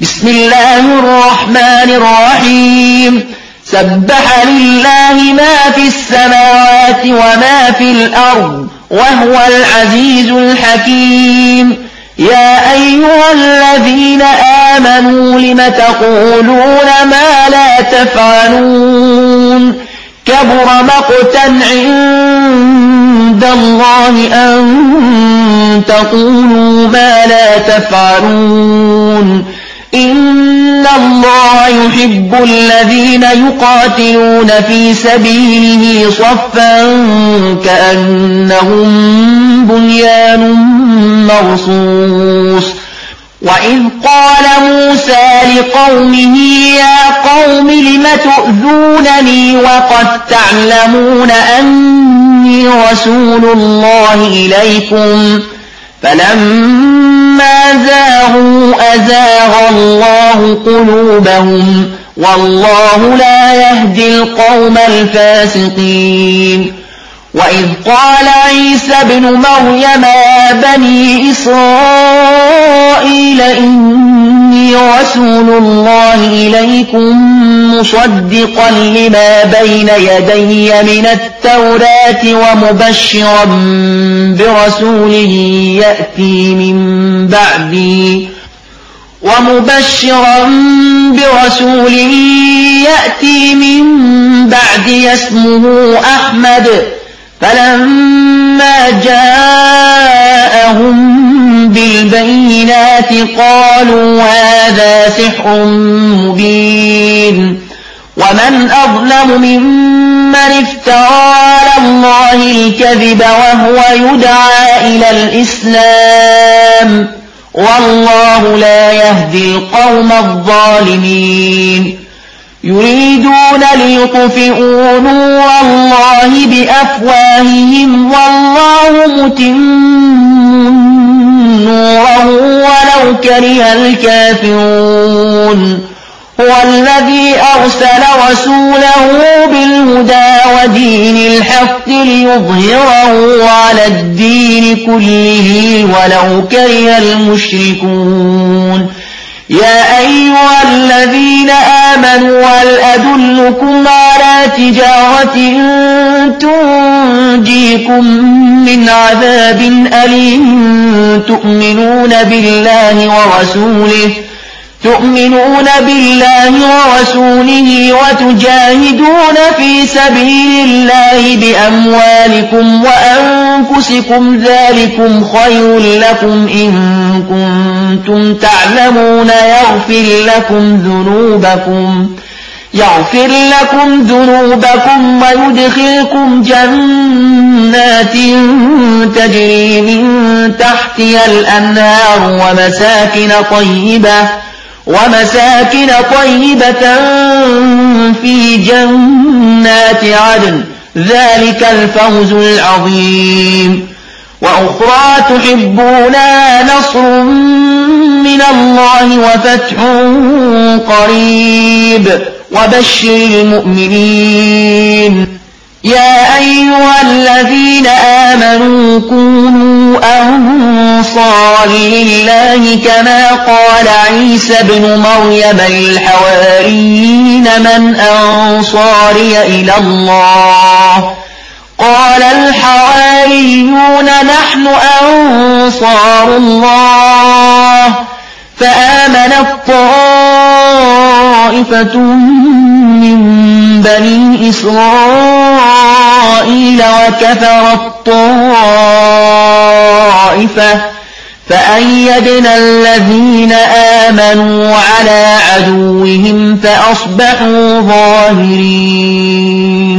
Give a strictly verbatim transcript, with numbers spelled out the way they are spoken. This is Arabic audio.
بسم الله الرحمن الرحيم سبح لله ما في السماوات وما في الأرض وهو العزيز الحكيم يا أيها الذين آمنوا لم تقولون ما لا تفعلون كبر مقتا عند الله أن تقولوا ما لا تفعلون إن الله يحب الذين يقاتلون في سبيله صفا كأنهم بنيان مرصوص وإذ قال موسى لقومه يا قوم لم تؤذونني وقد تعلمون أني رسول الله إليكم فلما زاغوا أزاغ الله قلوبهم والله لا يهدي القوم الفاسقين وإذ قال عيسى ابن مريم يا بني إسرائيل إني رسول الله إليكم مصدقا لما بين يدي من التوراة ومبشرا برسول يأتي من بعدي ومبشرا برسول يأتي من بعدي اسمه أحمد فلما جاءهم بالبينات قالوا هذا سحر مبين ومن أظلم ممن افترى على الله الكذب وهو يدعى إلى الإسلام والله لا يهدي القوم الظالمين يريدون ليطفئوا نور الله بأفواههم والله متم نوره ولو كره الكافرون هو الذي أرسل رسوله بالهدى ودين الحق ليظهره على الدين كله ولو كره المشركون يا أيها الذين آمنوا هل أدلكم على تجارة تنجيكم من عذاب أليم تؤمنون بالله ورسوله تؤمنون بالله ورسوله وتجاهدون في سبيل الله بأموالكم وأنفسكم ذلكم خير لكم إن كنتم تعلمون يغفر لكم ذنوبكم يغفر لكم ذنوبكم ويدخلكم جنات تجري من تحتها الأنهار ومساكن طيبة ومساكن طيبة في جنات عدن ذلك الفوز العظيم وأخرى تحبونها نصر من الله وفتح قريب وبشر المؤمنين يا أيها الذين آمنوا كونوا أنصارا لله كما قال عيسى ابن مريم للحواريين من أنصاري إلى الله قال الحواريون نحن أنصار الله فآمنت طائفة من بني إسرائيل وكفرت طائفة فأيدنا الذين آمنوا على عدوهم فأصبحوا ظاهرين